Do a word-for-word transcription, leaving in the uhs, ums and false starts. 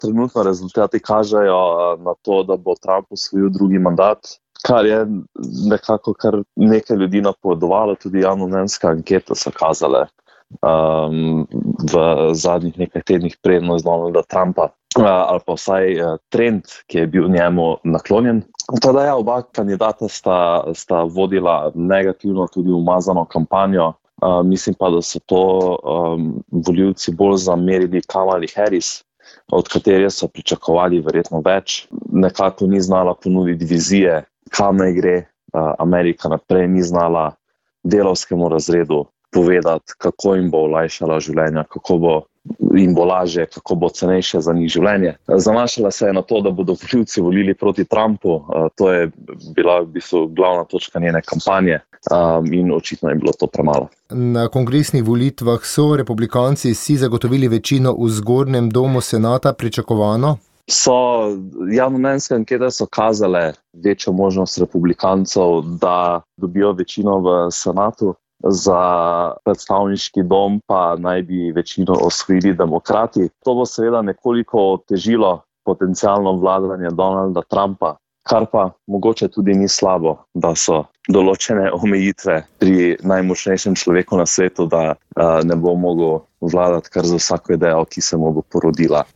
trenutno rezultati kažejo na to, da bo Trump osvojil drugi mandat, kar je nekako kar nekaj ljudi napovedovalo, tudi javnomnenjske ankete so kazale um, v zadnjih nekaj tednih prednost Donalda Trumpa, uh, ali pa vsaj uh, trend, ki je bil njemu naklonjen. Teda ja, oba kandidata sta, sta vodila negativno, tudi umazano kampanjo. Uh, mislim pa, da so to um, volivci bolj zamerili Kamali Harris, od katere so pričakovali verjetno več. Nekako ni znala ponuditi vizije, kam naj gre uh, Amerika naprej, ni znala delavskemu razredu povedati, kako jim bo olajšala življenja, kako bo jim bo lažje, kako bo cenejše za njih življenje. Zanašala se je na to, da bodo volivci volili proti Trumpu, uh, to je bila v bistvu glavna točka njene kampanje. Um, in očitno je bilo to premalo. Na kongresnih volitvah so republikanci si zagotovili večino v zgornjem domu senata, pričakovano? So, javnomnenjske ankete so kazale večjo možnost republikancev, da dobijo večino v senatu. Za predstavniški dom pa naj bi večino osvojili demokrati. To bo seveda nekoliko otežilo potencialno vladanje Donalda Trumpa, kar pa mogoče tudi ni slabo, da so določene omejitve pri najmočnejšem človeku na svetu, da uh, ne bo mogel vladati kar za vsako idejo, ki se mu bo porodila.